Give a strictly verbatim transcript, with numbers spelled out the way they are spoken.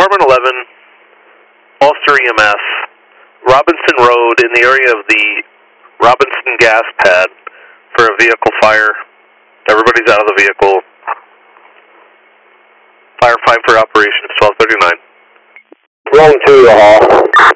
Department eleven, Ulster E M S, Robinson Road in the area of the Robinson gas pad for a vehicle fire. Everybody's out of the vehicle. Fire five for operations, twelve thirty-nine. Rolling two, uh-huh.